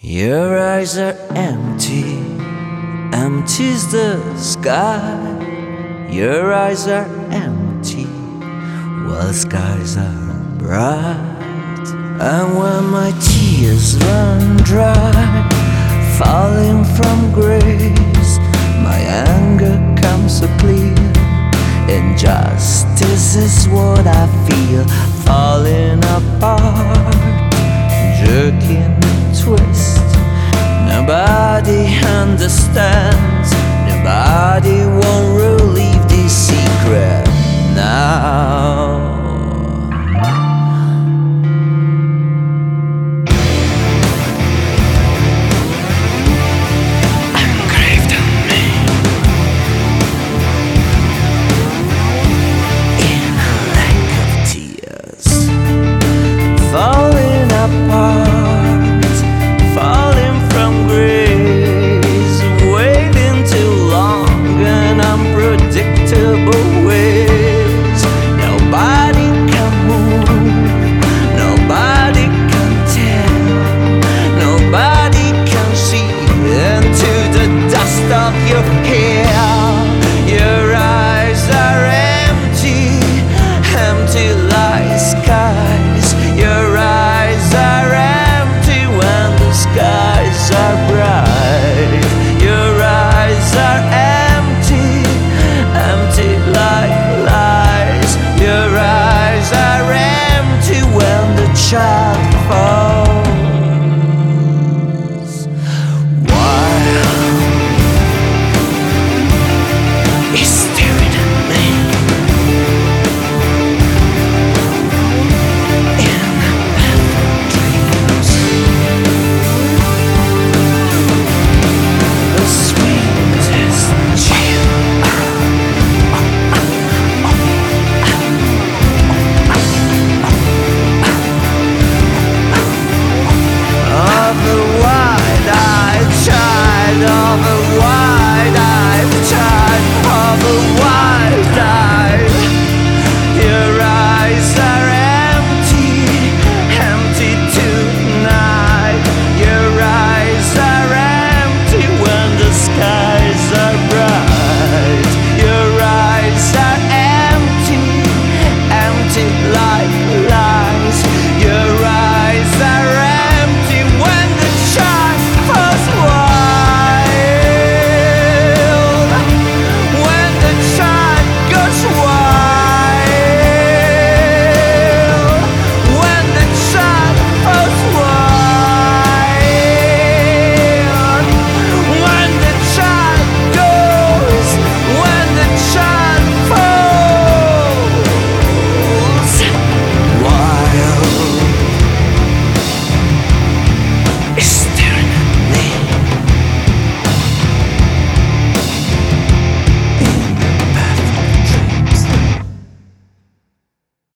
Your eyes are empty, empty's the sky. Your eyes are empty, while skies are bright. And when my tears run dry, falling from grace, my anger comes so clear. Injustice is what I feel, falling apart, jerking and twist. Nobody understands, nobody won't relieve this secret now.